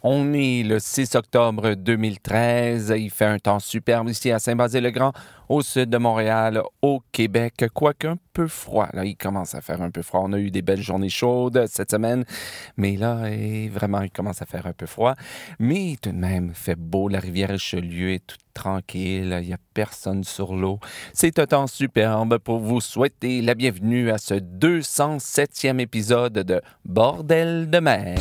On est le 6 octobre 2013. Il fait un temps superbe ici à Saint-Basile-le-Grand, au sud de Montréal, au Québec. Quoique un peu froid. Là, il commence à faire un peu froid. On a eu des belles journées chaudes cette semaine. Mais là, vraiment, il commence à faire un peu froid. Mais tout de même, il fait beau. La rivière Richelieu est toute tranquille. Il n'y a personne sur l'eau. C'est un temps superbe pour vous souhaiter la bienvenue à ce 207e épisode de Bordel de mer.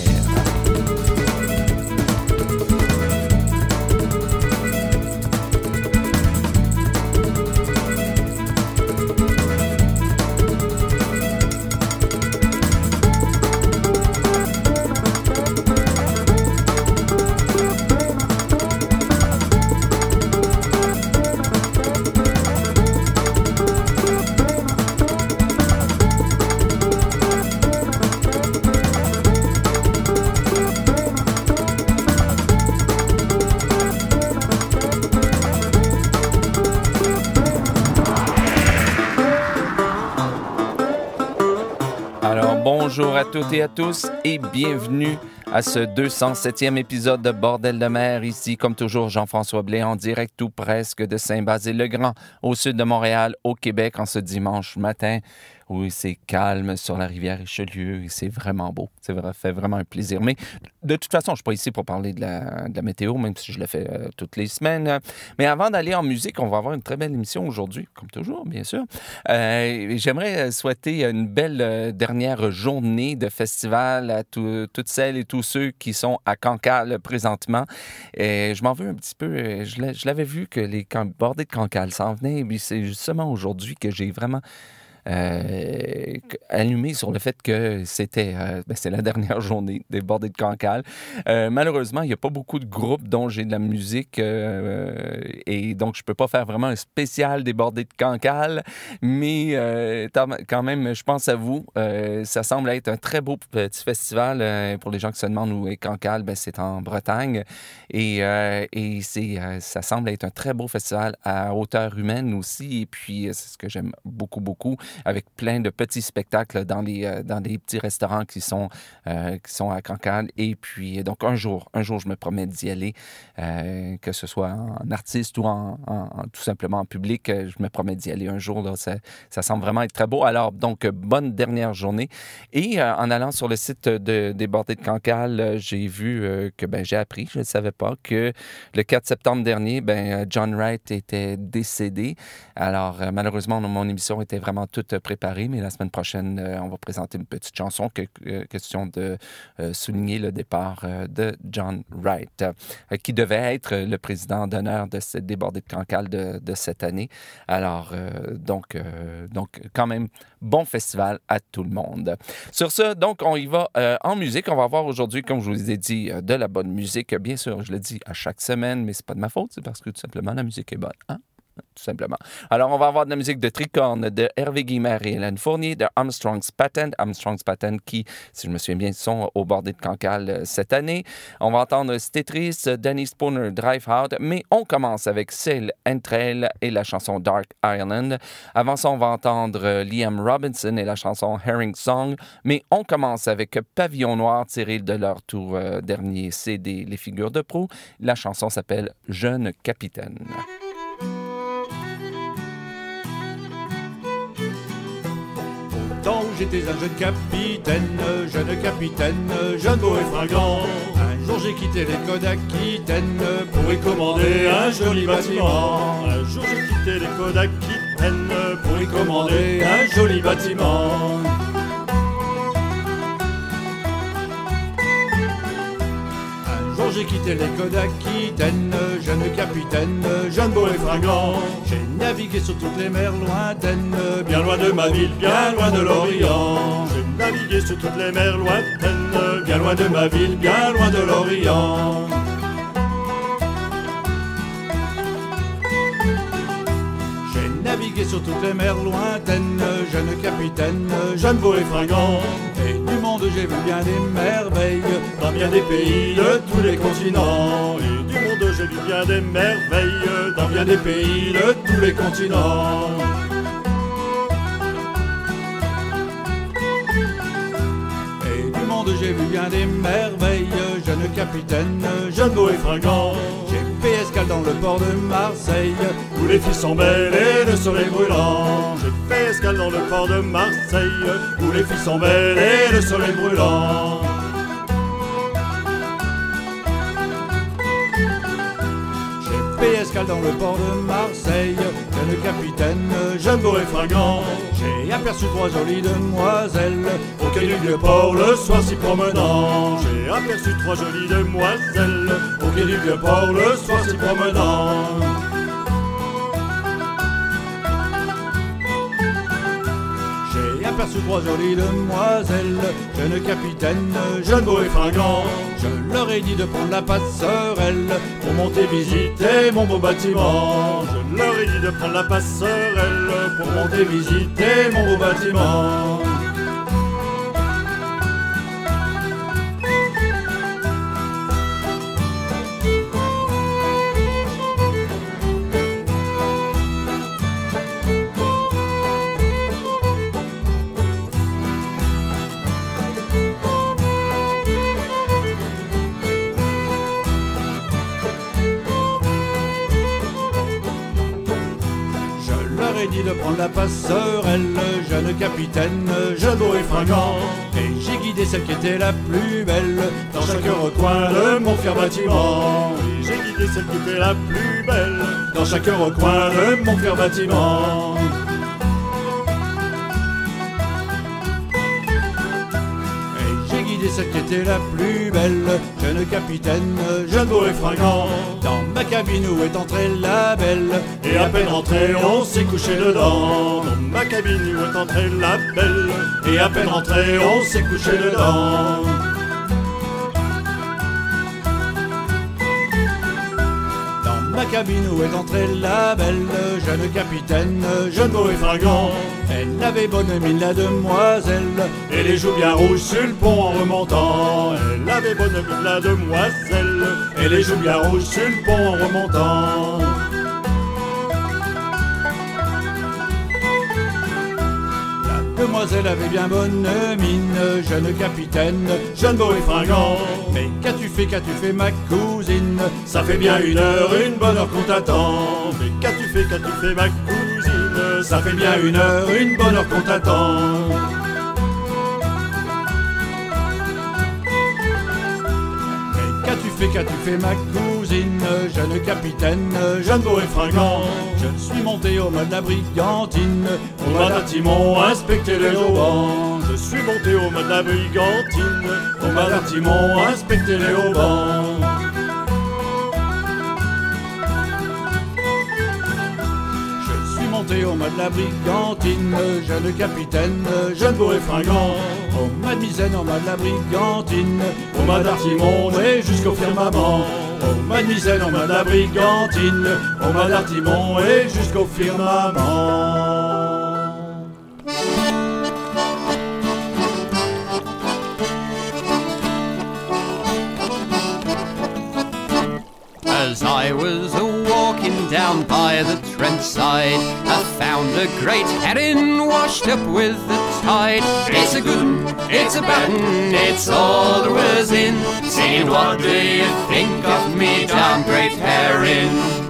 Bonjour à toutes et à tous et bienvenue à ce 207e épisode de Bordel de mer. Ici, comme toujours, Jean-François Blais en direct tout presque de Saint-Basile-le-Grand, au sud de Montréal, au Québec, en ce dimanche matin. Oui, c'est calme sur la rivière Richelieu et c'est vraiment beau. Ça fait vraiment un plaisir. Mais de toute façon, je ne suis pas ici pour parler de la météo, même si je le fais toutes les semaines. Mais avant d'aller en musique, on va avoir une très belle émission aujourd'hui, comme toujours, bien sûr. J'aimerais souhaiter une belle dernière journée de festival à toutes celles et tous ceux qui sont à Cancale présentement. Et je m'en veux un petit peu. Je l'avais vu que les bordées de Cancale s'en venaient. Et puis c'est justement aujourd'hui que j'ai vraiment allumé sur le fait que c'est la dernière journée des bordées de Cancale. Malheureusement, il n'y a pas beaucoup de groupes dont j'ai de la musique et donc je peux pas faire vraiment un spécial des bordées de Cancale, mais quand même, je pense à vous. Ça semble être un très beau petit festival. Pour les gens qui se demandent où est Cancale, c'est en Bretagne et ça semble être un très beau festival à hauteur humaine aussi et puis c'est ce que j'aime beaucoup, beaucoup, avec plein de petits spectacles dans des petits restaurants qui sont à Cancale. Et puis, donc, un jour, je me promets d'y aller, que ce soit en artiste ou tout simplement en public. Je me promets d'y aller un jour. Là, ça semble vraiment être très beau. Alors, donc, bonne dernière journée. Et en allant sur le site des Bordées de Cancale, j'ai vu j'ai appris, je ne savais pas, que le 4 septembre dernier, John Wright était décédé. Alors, malheureusement, mon émission était vraiment toute préparée, mais la semaine prochaine, on va présenter une petite chanson, question de souligner le départ de John Wright, qui devait être le président d'honneur des Bordées de Cancale de cette année. Alors, donc, quand même, bon festival à tout le monde. Sur ce, donc, on y va en musique. On va avoir aujourd'hui, comme je vous ai dit, de la bonne musique. Bien sûr, je le dis à chaque semaine, mais c'est pas de ma faute, c'est parce que tout simplement, la musique est bonne, hein? Tout simplement. Alors, on va avoir de la musique de Tricorne, de Hervé Guimard et Hélène Fournier, de Armstrong's Patent. Armstrong's Patent qui, si je me souviens bien, sont au Bordées de Cancale cette année. On va entendre Stetris, Danny Spooner, Drive Out, mais on commence avec Sail and Trail et la chanson Dark Island. Avant ça, on va entendre Liam Robinson et la chanson Herring Song, mais on commence avec Pavillon Noir, tiré de leur tout dernier CD, Les Figures de Proue. La chanson s'appelle Jeune Capitaine. Tant j'étais un jeune capitaine, jeune beau et fringant. Un jour j'ai quitté les côtes d'Aquitaine pour y commander un joli bâtiment. Un jour j'ai quitté les côtes d'Aquitaine pour y commander un joli bâtiment. Un jour j'ai quitté les côtes d'Aquitaine, jeune capitaine, jeune beau et fringant. J'ai navigué sur toutes les mers lointaines, bien loin de ma ville, bien loin de l'Orient. J'ai navigué sur toutes les mers lointaines, bien loin de ma ville, bien loin de l'Orient. J'ai navigué sur toutes les mers lointaines, jeune capitaine, jeune beau et fringant. Et du monde j'ai vu bien des merveilles, dans bien des pays de tous les continents. Et du monde j'ai vu bien des merveilles, dans bien des pays de tous les continents. j'ai vu bien des merveilles, jeune capitaine, jeune beau et fringant. J'ai fait escale dans le port de Marseille, où les filles sont belles et le soleil brûlant. J'ai fait escale dans le port de Marseille, où les filles sont belles et le soleil brûlant. J'ai fait escale dans le port de Marseille, jeune capitaine, jeune beau et fringant. J'ai aperçu 3 jolies demoiselles au quai du vieux port le soir s'y promenant. J'ai aperçu 3 jolies demoiselles au quai du vieux port le soir s'y promenant. J'ai aperçu 3 jolies demoiselles, jeune capitaine, jeune beau et fringant. Je leur ai dit de prendre la passerelle pour monter visiter mon beau bâtiment. Je leur ai dit de prendre la passerelle pour monter visiter mon beau bâtiment. J'ai dit de prendre la passerelle, jeune capitaine, jeune beau et fringant. Et j'ai guidé celle qui était la plus belle dans chaque recoin de mon fier bâtiment. Et j'ai guidé celle qui était la plus belle dans chaque recoin de mon fier bâtiment. Et celle qui était la plus belle, jeune capitaine, jeune beau et fringant. Dans ma cabine où est entrée la belle, et à peine rentrée on s'est couché dedans. Dans ma cabine où est entrée la belle, et à peine rentrée on s'est couché dedans. Ma cabine où est entrée la belle, jeune capitaine, jeune beau et fringant. Elle avait bonne mine la demoiselle, et les joues bien rouges sur le pont en remontant. Elle avait bonne mine la demoiselle, et les joues bien rouges sur le pont en remontant. La demoiselle avait bien bonne mine, jeune capitaine, jeune beau et fringant. Mais qu'as-tu fait ma cousine? Ça fait bien 1 heure, une bonne heure qu'on t'attend. Mais qu'as-tu fait ma cousine? Ça fait bien 1 heure, une bonne heure qu'on t'attend. Qu'as-tu fait ma cousine, jeune capitaine, jeune beau et fringant? Je suis monté au mât de la brigantine, au mât d'un timon, inspecter les haubans. Je suis monté au mât de la brigantine, au mât d'un timon, inspecter les haubans. Je suis monté au mât de la brigantine, jeune capitaine, jeune beau et fringant. Au mât de misaine, au mât de la brigantine, au mât d'artimon et jusqu'au firmament. Au mât de misaine, au mât de la brigantine, au mât d'artimon et jusqu'au firmament. As I was walking down by the Trent side, I found a great herring washed up with the tide. It's a good 'un, it's a bad 'un, it's all there was in. Saying, what do you think of me, damn great herring?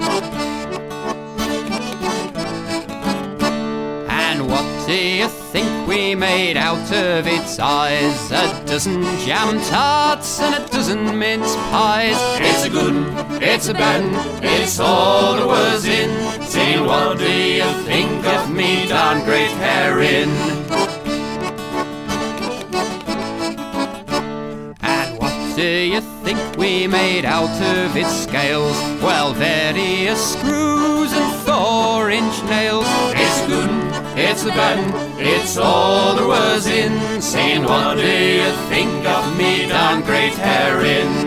And what do you think we made out of its eyes? A dozen jam tarts and a dozen mince pies. It's a good 'un, it's a bad 'un, it's all there was in. Saying, what do you think of me, darn great herring? And what do you think we made out of its scales? Well, various screws and 4-inch nails. It's a good 'un, it's a bad 'un, it's all there was in. Saying, what do you think of me, darn great herring?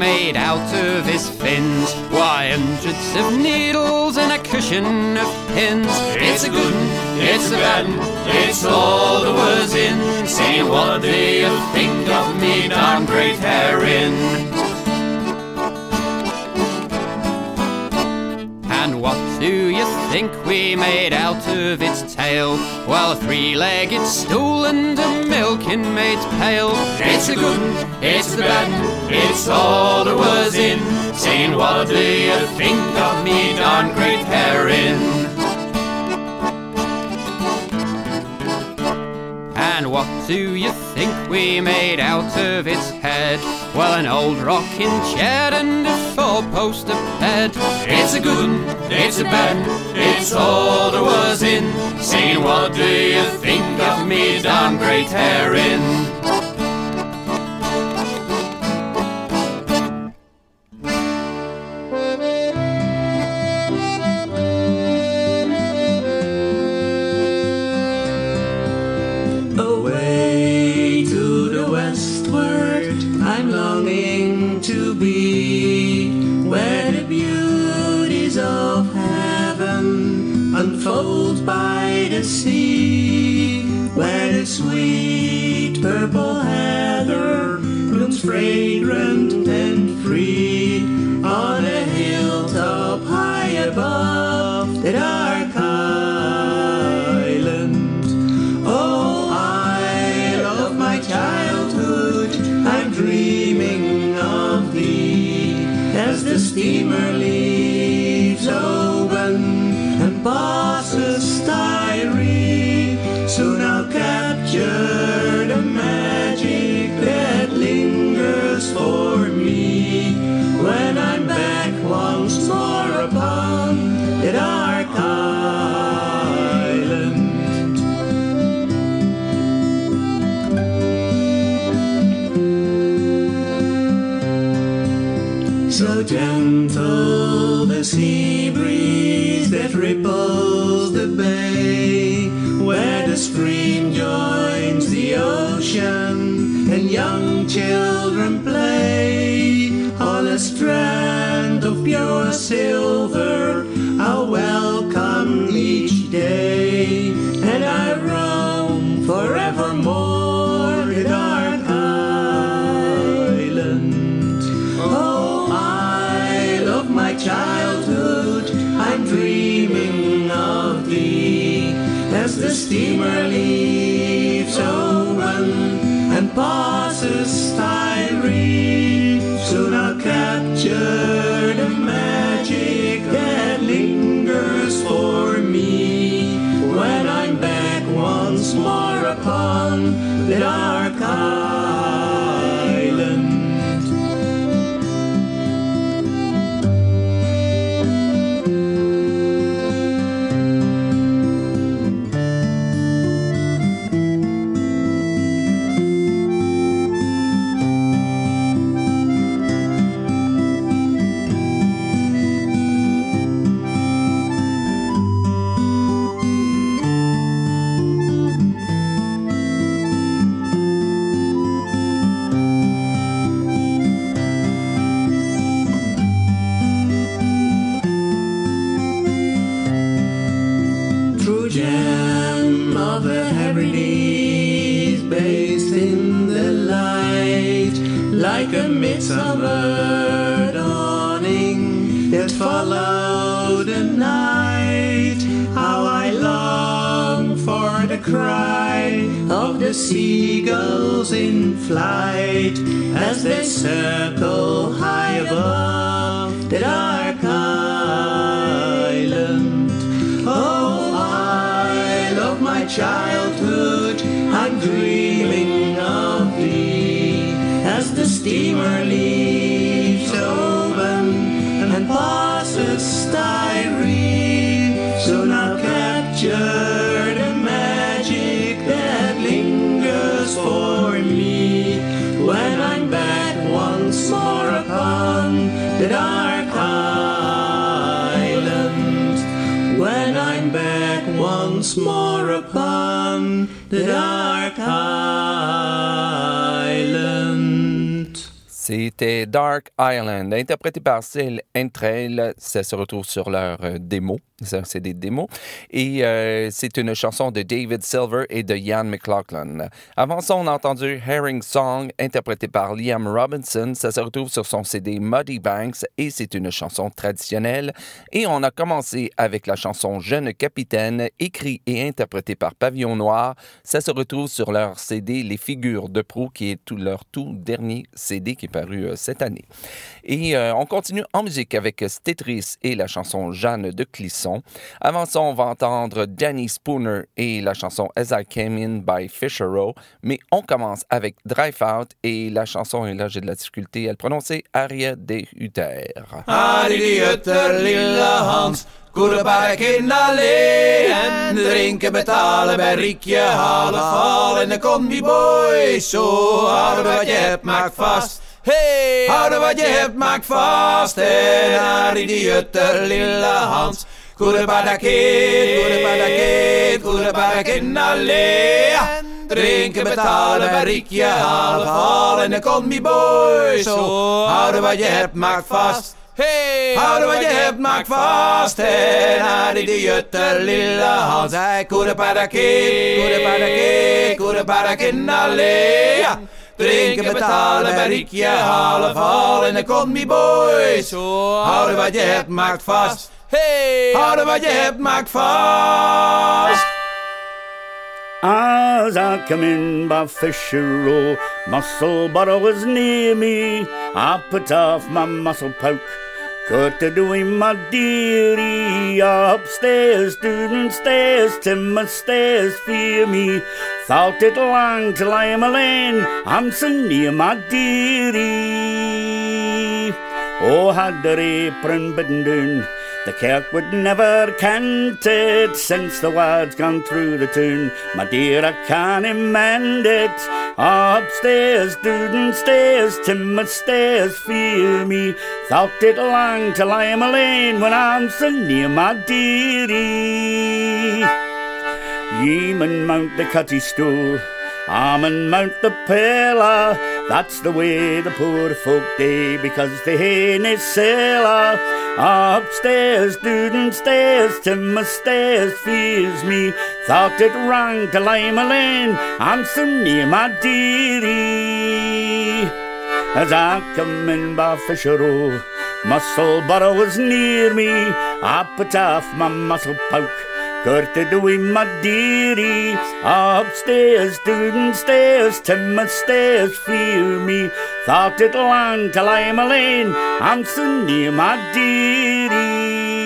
made out of his fins. Why, hundreds of needles and a cushion of pins. It's a good one, it's a bad one, it's all there was in. Say, what do you think of me darn great herring? And what do you think we made out of its tail? Well, a three-legged stool and a milking maid's pail. It's a good one, it's a bad one, it's all there was in. Saying, what do you think of me darn great herring? And what do you think we made out of its head? Well, an old rocking chair and a four-poster bed. It's a good one, it's a bad one, it's all there was in. Saying, what do you think of me darn great herring? Away to the westward I'm longing to be, where the beauties of heaven unfold by the sea, where the sweet purple heather blooms fragrant and free, on a hilltop high above the dark island. Oh, isle of my childhood, I'm dreaming of thee, as the steamer leaves Oban and passes Styrie. Soon I'll capture the magic that lingers for me, when I'm back once more upon the dark island. So gentle the sea breeze that ripples the bay, where the stream joins the ocean and young children play. On a strand of pure silver I'll welcome each day, and I roam forevermore the dark island. Oh, isle of my childhood, I'm dreaming of thee, as the steamer leaves Oban and passes Styrie. Soon I'll capture the magic that lingers for me, when I'm back once more upon the dark island. True gem of the Hebrides, bathed in the light, like a midsummer dawning that followed the night. How I long for the cry of the seagulls in flight, as they circle high above the dark island. Oh, isle of my childhood, I'm dreaming of thee, as the steamer leaves Oban and passes Styrie. Soon I'll capture the magic that lingers for me, when I'm back once more upon the dark island. When I'm back once more upon the dark island. C'est c'était Dark Island, interprété par Seal and Trail. Ça se retrouve sur leur démo. Ça, c'est des démos. Et c'est une chanson de David Silver et de Ian McLaughlin. Avant ça, on a entendu Herring Song, interprété par Liam Robinson. Ça se retrouve sur son CD Muddy Banks et c'est une chanson traditionnelle. Et on a commencé avec la chanson Jeune Capitaine, écrit et interprété par Pavillon Noir. Ça se retrouve sur leur CD Les Figures de proue, qui est leur tout dernier CD qui est paru cette année. Et on continue en musique avec Stetris et la chanson Jeanne de Clisson. Avant ça, on va entendre Danny Spooner et la chanson As I Came In by Fischerow. Mais on commence avec Drive Out et la chanson, et là j'ai de la difficulté à le prononcer, Aria de Hutter. Harry de Hutter, lilla Hans, går bara kinna leen, drinken betalen bij Riekje, halen vallen, dan kom die boy, zo houden wat je hebt, maak vast. Hey, houden wat je hebt, maak vast. En Harry de Hutter, lilla Hans, går bara kinna leen, drinken betalen bij Riekje, halen vallen, dan kom die boy, zo houden wat je hebt, maak vast. Hey, houden wat je hebt, maak vast. En Harry de Hutter, lilla Hans, hij koede para kinna leen, drinken betalen bij Riekje, halen vallen, en dan komt die boy, zo houden wat je hebt, maak vast. Hey, houden wat je hebt, maak vast. As I come in by Fischerow, Muscle Butter was near me. I put off my muscle poke, cut to doing my dearie. Upstairs, student stairs, timber stairs, fear me. Thought it long till I am alone, I'm so near my dearie. Oh, had the apron bidden down, the kirk would never cant it, since the word's gone through the tune. My dear, I can't mend it. Upstairs, student stairs, timber stairs, fear me. Thought it long till I am alone, when I'm so near my dearie. Ye mun mount the cutty stool, I mun mount the pillar. That's the way the poor folk day, because they hae nae cellar. Upstairs, student stairs, timber stairs, fears me. Thought it wrong till I'm alone, I'm so near my dearie. As I come in by Fischerow, Muscle Butter was near me. I put off my muscle poke, curted away my dearie. Upstairs, student stairs, timber stairs, fear me. Thought it long till I'm alone, I'm so near my dearie.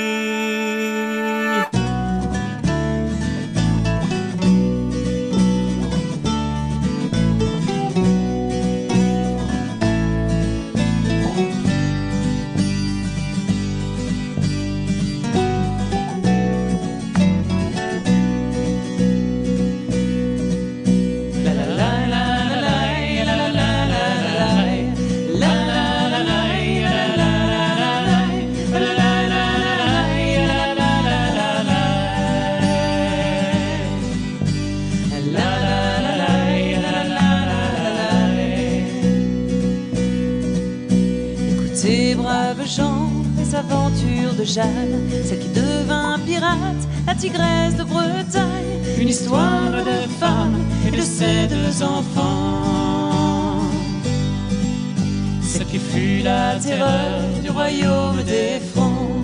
Aventures de Jeanne, celle qui devint pirate, la tigresse de Bretagne, une histoire de femme et de ses deux enfants. Celle qui fut la terreur du royaume des Francs.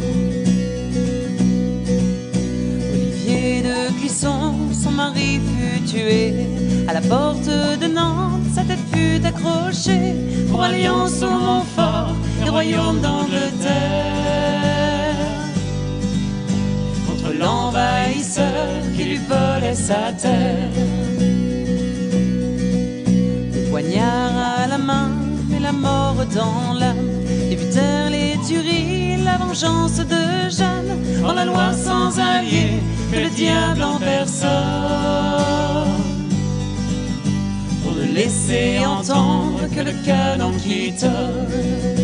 Olivier de Clisson, son mari fut tué à la porte de Nantes, sa tête fut accrochée pour alliance au Montfort et royaume d'Angleterre, contre l'envahisseur qui lui volait sa terre. Le poignard à la main et la mort dans l'âme débutèrent les tueries, la vengeance de Jeanne, en la loi sans allié que le diable en personne, pour ne laisser entendre que le canon qui tonne.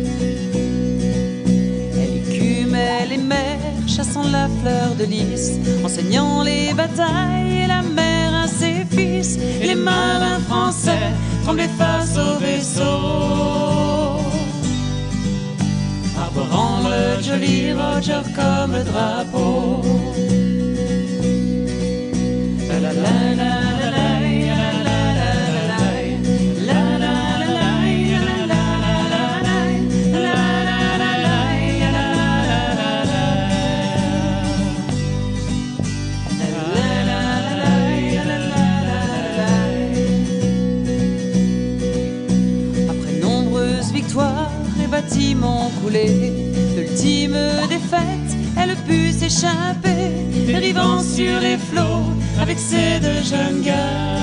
Les mers, chassant la fleur de lys, enseignant les batailles et la mer à ses fils. Et les marins français tremblaient face au vaisseau, arborant le Jolly Roger comme le drapeau. La la la la la. Les bâtiments coulés, l'ultime défaite, elle put s'échapper, dérivant sur les flots avec ses deux jeunes gars.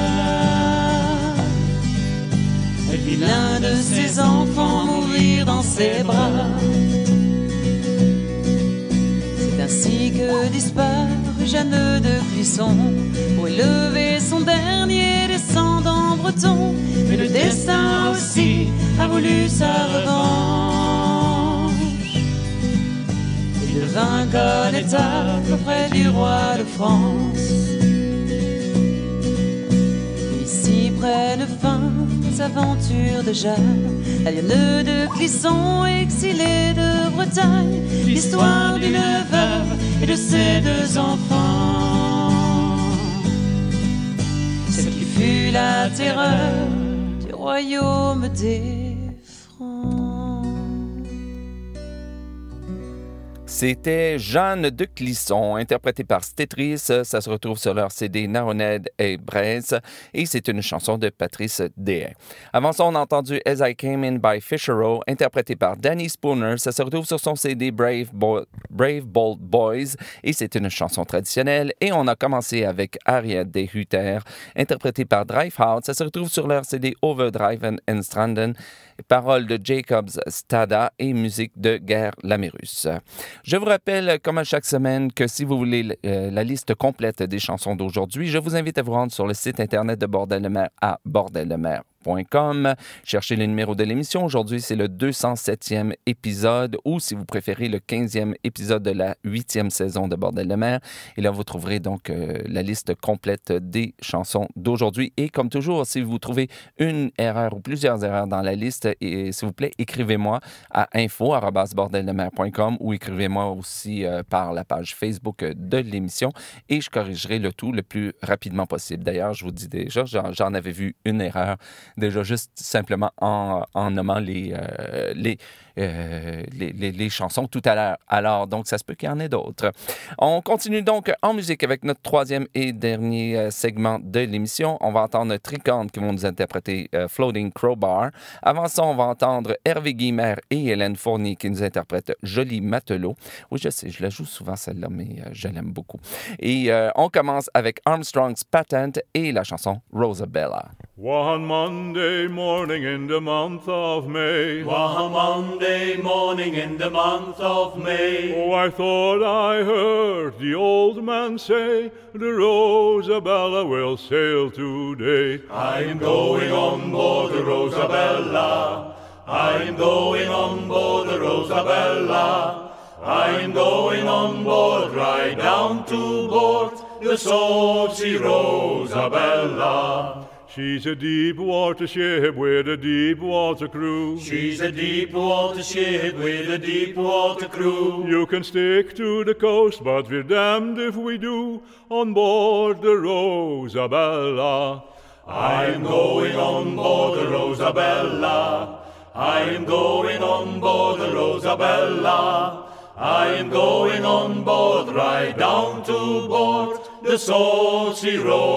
Elle vit l'un de ses enfants mourir dans ses bras. C'est ainsi que disparut Jeanne de Clisson pour élever son dernier descendant breton. Mais le destin aussi a voulu sa revanche. Il devint connétable auprès du roi de France. Et ici prennent fin les aventures de Jeanne, la lionne de Clisson, exilée de Bretagne. L'histoire d'une veuve et de ses deux enfants, celle qui fut la terreur du royaume des Francs. C'était Jeanne de Clisson, interprétée par Stetris. Ça se retrouve sur leur CD Naroned et Braise, et c'est une chanson de Patrice Déhay. Avant ça, on a entendu As I Came In by Fischereau, interprété par Danny Spooner. Ça se retrouve sur son CD Brave Bold Boys, et c'est une chanson traditionnelle. Et on a commencé avec Harriet des Hutter, interprétée par Drivehouse. Ça se retrouve sur leur CD Overdriven and Stranden. Paroles de Jacobs Stada et musique de Guerre Lamérus. Je vous rappelle, comme à chaque semaine, que si vous voulez la liste complète des chansons d'aujourd'hui, je vous invite à vous rendre sur le site internet de Bordel de mer à bordeldemer.com. Cherchez le numéro de l'émission. Aujourd'hui, c'est le 207e épisode, ou si vous préférez, le 15e épisode de la 8e saison de Bordel de mer. Et là, vous trouverez donc la liste complète des chansons d'aujourd'hui. Et comme toujours, si vous trouvez une erreur ou plusieurs erreurs dans la liste, et s'il vous plaît, écrivez-moi à info@bordeldemer.com ou écrivez-moi aussi par la page Facebook de l'émission et je corrigerai le tout le plus rapidement possible. D'ailleurs, je vous dis déjà, j'en avais vu une erreur déjà juste simplement en nommant les chansons tout à l'heure. Alors, donc, ça se peut qu'il y en ait d'autres. On continue donc en musique avec notre troisième et dernier segment de l'émission. On va entendre Tricorne qui vont nous interpréter Floating Crowbar. Avant ça, on va entendre Hervé Guillemert et Hélène Fournier qui nous interprètent Joli Matelot. Oui, je sais, je la joue souvent celle-là, mais je l'aime beaucoup. Et on commence avec Armstrong's Patent et la chanson Rosabella. One Monday morning in the month of May. One Monday morning in the month of May. Oh, I thought I heard the old man say, the Rosabella will sail today. I'm going on board the Rosabella. I'm going on board the Rosabella. I'm going on board right down to port, the saucy Rosabella. She's a deep water ship with a deep water crew. She's a deep water ship with a deep water crew. You can stick to the coast, but we're damned if we do, on board the Rosabella. I'm going on board the Rosabella. I'm going on board the Rosabella. I'm going on board right down to port, the saucy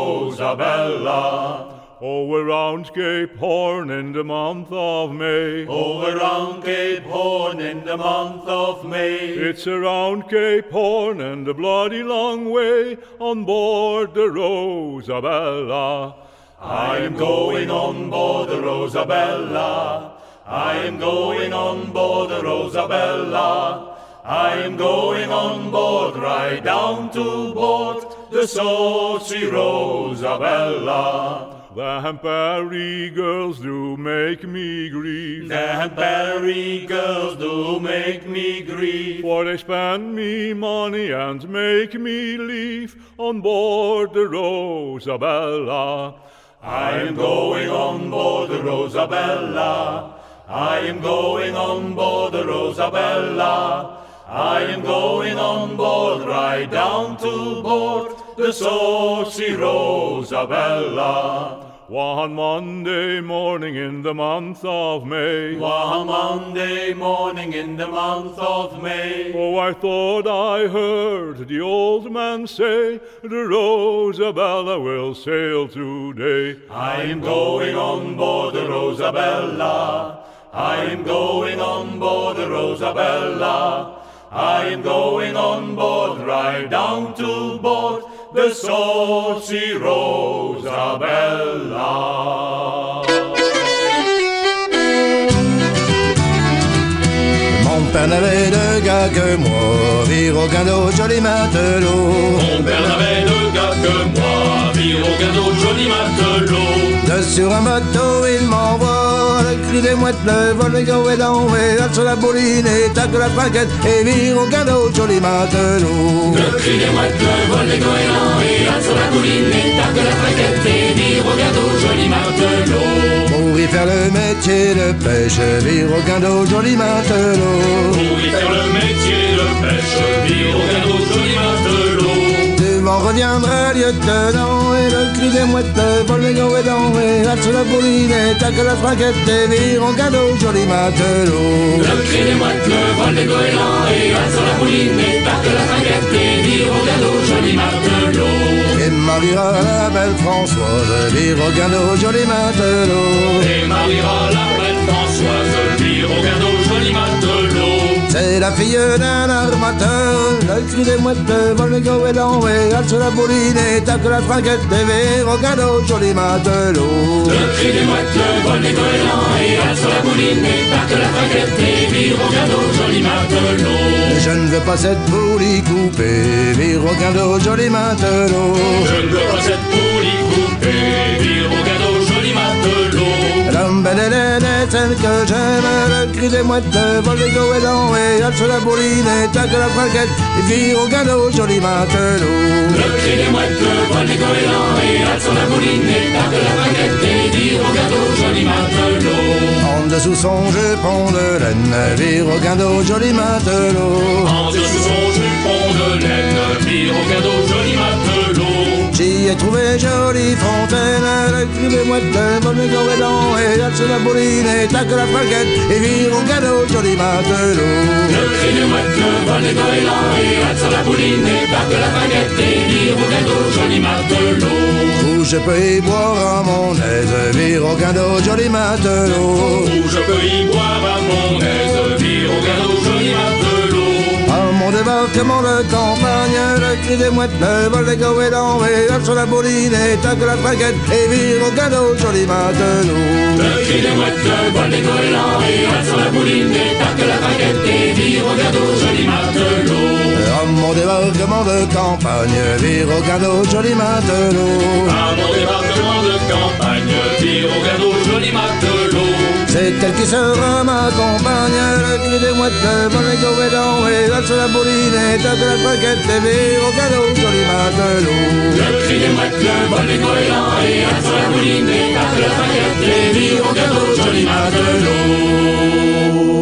Rosabella. Oh, around Cape Horn in the month of May. Oh, around Cape Horn in the month of May. It's around Cape Horn and a bloody long way, on board the Rosabella. I'm going on board the Rosabella. I'm going on board the Rosabella. I'm going on board right down to port, the saucy Rosabella. The Hampari girls do make me grieve. The Hampari girls do make me grieve. For they spend me money and make me leave on board the Rosabella. I'm going on board the Rosabella. I am going on board the Rosabella. I am going on board, right down to board the saucy Rosabella. One Monday morning in the month of May. One Monday morning in the month of May. Oh, I thought I heard the old man say, the Rosabella will sail today. I am going on board the Rosabella. I am going on board the Rosabella. I am going on board, right down to board the saucy Rosabella. Mon père n'avait de gars que moi, vire aucun d'autre joli matelot. Mon père n'avait de gars que moi, vire aucun d'autre joli matelot. De sur un bateau il m'envoie le cri des mouettes, le vol des goélands, et hâte sur la bouline et tac la franquette, et vire aucun d'autre joli matelot. Le cri des mouettes, le vol des goélands, et hâte sur la bouline et tac la franquette, et vire aucun d'autre joli matelot. Pour y faire le métier de pêche, vire aucun d'autre joli matelot. Pour y faire le métier de pêche, vire aucun d'autre joli matelot. Devant reviendra le lieutenant, et le cri des mouettes, le vol des goélands, et hâte sur la bouline et tac la franquette, et vire aucun d'autre joli matelot. Le cri des mouettes, le vol des goélands, et hâte sur la bouline et tac la franquette, et vire aucun d'autre joli matelot. Et mariera la belle Françoise, vire aucun d'autre joli matelot. Et mariera la belle Françoise, vire aucun d'autre joli matelot. C'est la fille d'un armateur, le cri des mouettes, le vol des goélands, et hâte sur la bouline et tac la franquette, et vire aucun d'autre joli matelot. Le cri des mouettes, le vol des goélands, et hâte sur la bouline et tac la franquette, et vire aucun d'autre joli matelot. Je ne veux pas cette poulie coupée, vire aucun d'autre joli matelot. Je ne veux pas cette poulie coupée, vire aucun d'autre joli matelot. L'homme belle est celle que j'aime, le cri des mouettes, le vol des goélands, et hâte sur la bouline et tac la franquette, et vire aucun d'autre joli matelot. Le cri des mouettes, le vol des goélands, et hâte sur la bouline et tac la franquette, et vire aucun d'autre joli matelot. En dessous son jupon de laine, vire aucun d'autre joli matelot. En dessous son jupon de laine, vire aucun d'autre joli matelot. J'y ai trouvé jolie fontaine, le cri des mouettes, le vol des goélands, et hâte sur la bouline et tac la franquette, et vire aucun d'autre joli matelot. Le cri des mouettes, le vol des goélands, et hâte sur la bouline et tac la franquette, et vire aucun d'autre joli matelot. Où je peux y boire à mon aise, vire aucun d'autre joli matelot. Où je peux y boire à mon aise, vire aucun d'autre joli matelot. À mon débarquement de campagne, le cri des mouettes, le vol des goélands, et hâte sur la bouline et tac la franquette, et vire aucun d'autre joli matelot. Le cri des mouettes, le vol des goélands, et hâte sur la bouline et tac la franquette, et vire aucun d'autre joli matelot. À mon débarquement de campagne, vire aucun d'autre joli matelot. À mon débarquement de campagne, vire aucun d'autre joli matelot. C'est elle qui sera ma compagne, le cri des mouettes, le vol des goélands, et hâte sur la bouline et tac la franquette, et vire aucun d'autre joli matelot. Le cri des mouettes, le vol des goélands, et hâte sur la bouline et tac la franquette, et vire aucun d'autre joli matelot.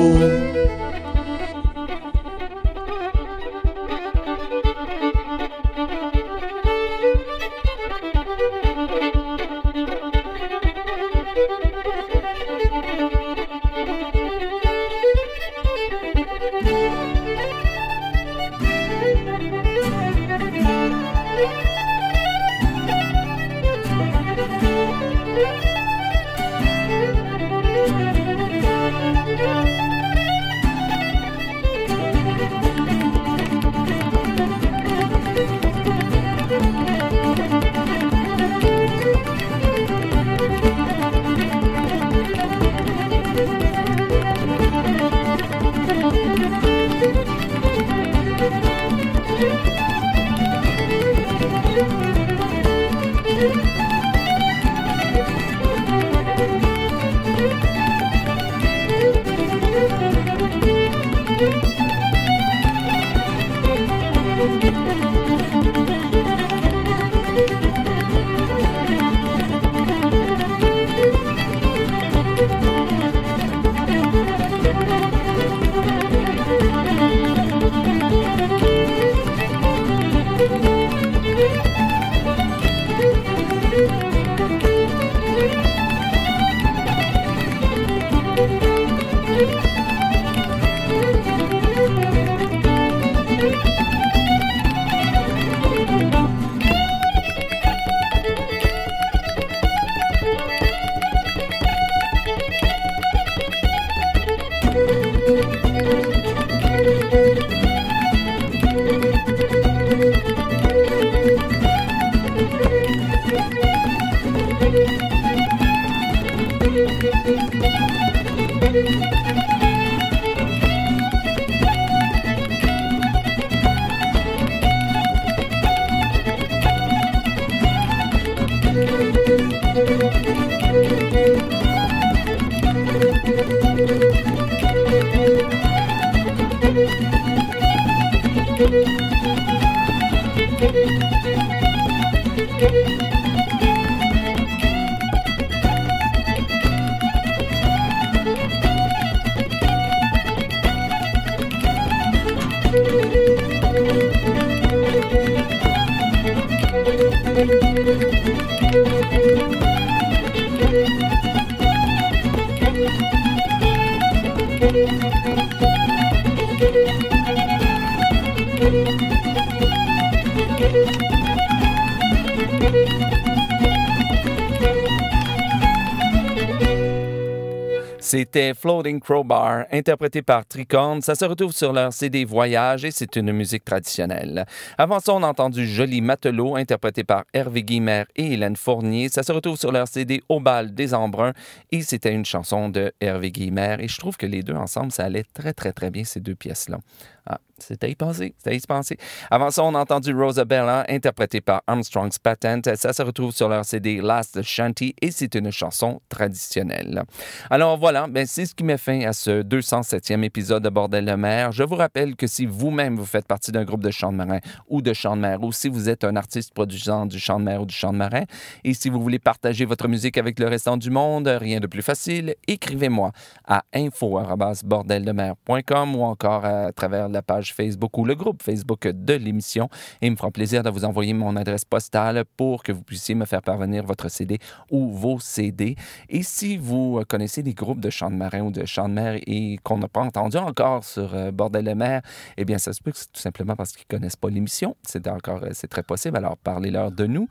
C'était Floating Crowbar, interprété par Tricorne. Ça se retrouve sur leur CD Voyage et c'est une musique traditionnelle. Avant ça, on a entendu Joli Matelot, interprété par Hervé Guimard et Hélène Fournier. Ça se retrouve sur leur CD Au bal des Embruns et c'était une chanson de Hervé Guimard. Et je trouve que les deux ensemble, ça allait très, très, très bien, ces deux pièces-là. Ah, c'était à y penser, c'était à y se penser. Avant ça, on a entendu Rosabella, interprétée par Armstrong's Patent. Ça se retrouve sur leur CD Last Shanty et c'est une chanson traditionnelle. Alors voilà, c'est ce qui met fin à ce 207e épisode de Bordel de mer. Je vous rappelle que si vous-même vous faites partie d'un groupe de chant de marin ou de chant de mer, ou si vous êtes un artiste produisant du chant de mer ou du chant de marin, et si vous voulez partager votre musique avec le restant du monde, rien de plus facile, écrivez-moi à info@bordeldemer.com ou encore à travers la page Facebook ou le groupe Facebook de l'émission et il me fera plaisir de vous envoyer mon adresse postale pour que vous puissiez me faire parvenir votre CD ou vos CD. Et si vous connaissez des groupes de chant de marin ou de chant de mer et qu'on n'a pas entendu encore sur Bordel de mer, eh bien, ça se peut que c'est tout simplement parce qu'ils ne connaissent pas l'émission. C'est très possible. Alors, parlez-leur de nous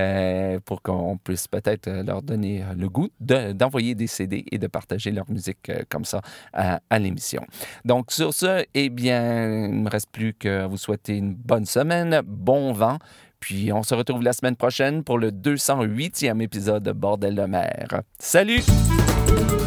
pour qu'on puisse peut-être leur donner le goût d'envoyer des CD et de partager leur musique comme ça à l'émission. Donc, sur ce, eh bien, il ne me reste plus qu'à vous souhaiter une bonne semaine, bon vent, puis on se retrouve la semaine prochaine pour le 208e épisode de Bordel de mer. Salut!